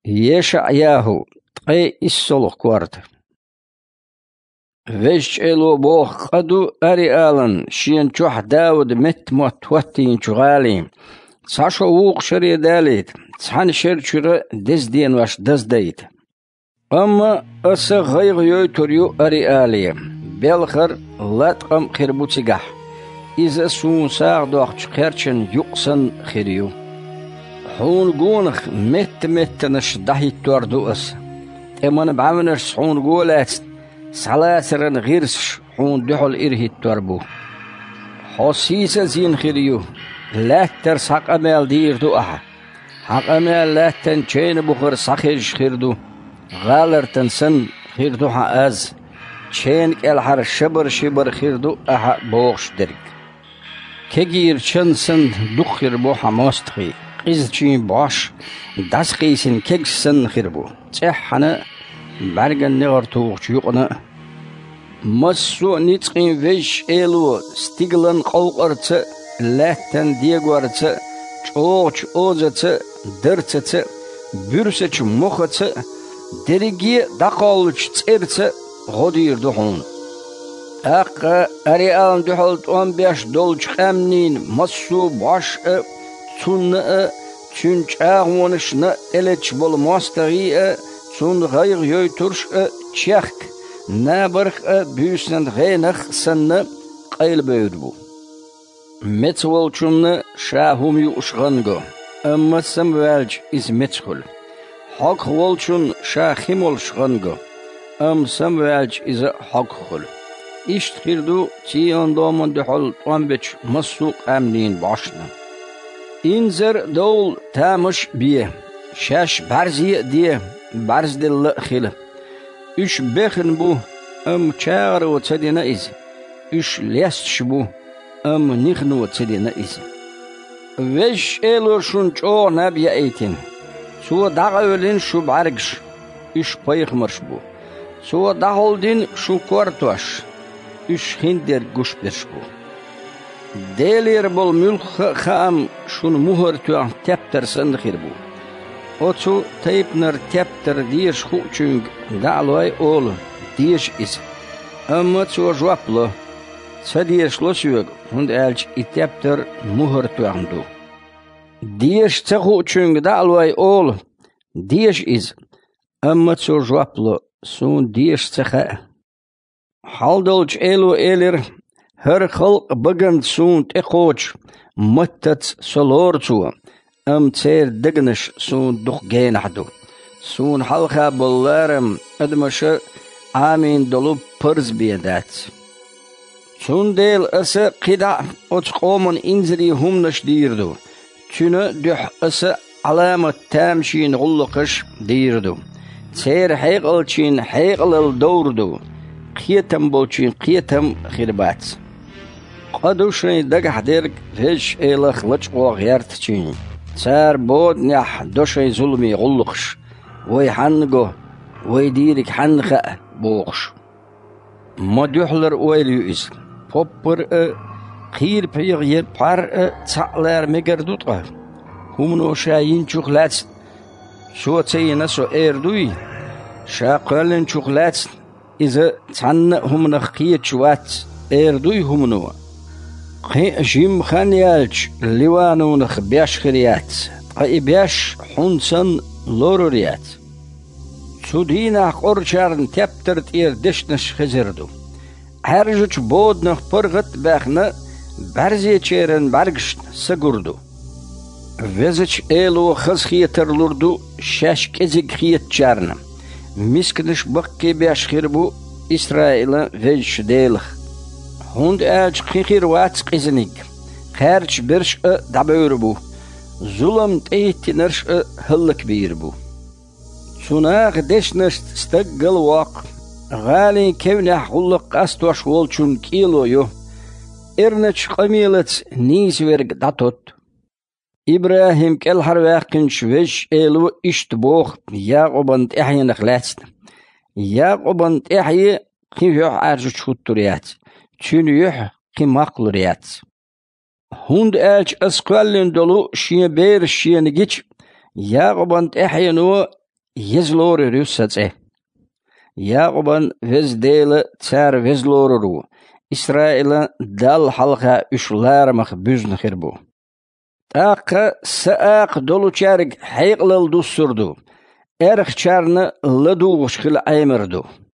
يشعياهو تقي السلخ كوارت ويش إلو بوخ قدو أري آلن شين جوح داود مت موتوتين جغالين ساشو ووق شري داليت سحن شر شر دز دين واش دز دايت أما أسا غيغ يوتوريو أري آلي بيلخر لاتقم خربوتيقح إذا سون ساغ دوخ خيرشن يقسن خيريو حون قونخ مت نش دحي توردو أس امان بعمنش حون قولات سلاسرن غيرش حون دحل إرهي توربو حسيسة زين خيريو لا ترس حق أمال ديردو أحا حق أمال لا تنشين بخر سخيش خيردو غالر تنسن خيردو حاز شينك الحر شبر خيردو أحا بوغش درق كجير شنسن دخر بو حماستخي قيز چين باش داس قيسن كجسن خيربو تحنا برغن نغر توغش يقنا مسو نيتقين ويش إلو ستيغلن قوقرت لاتن ديغورت چوغش اوزت درت بürseç مخت درگي دقالچ تيرت غدير دحون أق أريان دحلت 15 دولج خمنين مسو باش تون تونج أغونشنا إلتش بالماستري تون غير يوترش تشيخ نابرخ بيسن غينخ سن قيل بيدبو متولچون شاهم يوشغنگو أما سموالج إز متخل حق ولچون شاخيمول شغنگو أم سموالج إز حق خل إشت خيردو تيان دامن دحل 15 مسوق أمنين باشنا إنزر دول تامش بيه شاش برزي ديه برز دل خيله إش بخن بو أم چاغر و تدينا إز إش ليست بو أم نخنو و تدينا إز وش إلو شون چو نبي ايتين سو داغولين شو بعرقش إش بايخ مرش بو سو داغولدين شو كورتوش إش هندر گوش برش بو ديلير بول ملخ خام شون مهر تو تبتر سندخير بو أتو تيبنر تبتر ديش خوچونگ دعلوي أول ديش إز أما تو جوابلو تديش لسيوغ هند ألج إتبتر مهر تو عندو ديش تخوچونگ دعلوي أول ديش إز أما تو جوابلو سون ديش تخا حالدولج إلو إلير هر خلق بگند سون تخوچ متت سلورتو أم تير دقنش سون دخ جين حدو سون حلقة بلارم أدمش آمين دلو برز بيدات سون ديل أسا قدع أتقومن إنزري هم نشديردو تنو دح أسا علامة تامشين غلقش ديردو تير حيقلشين حيقل الدوردو قيتم بولشين قيتم خربات قدوشني دقح ديرك فيش إلخ لچ وغيرتشين سار بود نح دوشي ظلمي غلقش وي حنقو وي ديرك حنخ بوغش ما دوحلر ويليو إز بوبر خير بيغير بار تعلر مقردوطة همنو شاين شوخلات شو تينا سو إردوي شاقلن شوخلات إذا تن همنا خيت شوات إردوي همنو جيم خانيالج ليوانو نخ بياش خريات قاي بياش حنسن لوروريات سودينا قرشارن تبترت إير دشنش خزردو هرجوش بود نخ برغت باخنا برزي چيرن برگشت سگردو وزج إلو خز خيتر لردو شاش كزيگ خيت چارنم مسكنش بقي بياش خربو إسرائيل ويش ديلخ هند أج خير وات قزنيك خارج برش دبوربو ظلم تيت نرش هلك بيربو سناغ دشنش استقل واق غالي كونح غلق أستوش والچون كيلو يو إرنش قميلت نيز ورق داتوت إبراهيم كالحر واقنش وش إلو اشتبوخ ياقوبان تحيي نخلاتنا ياقوبان تحيي خيفيوح عارجو شوتوريات تشينيوح قماقلوريات هند ألج أسقالين دولو شين بير شين جيش ياقوبان تحيي نو يزلور ريوسة ياقوبان وز ديل تار وزلورو إسرائيل دال حلقة إشلار مخ بوزن خربو تاق ساق دولو چارق حيق للدو سردو ارخ چارن لدو وشخل عيمردو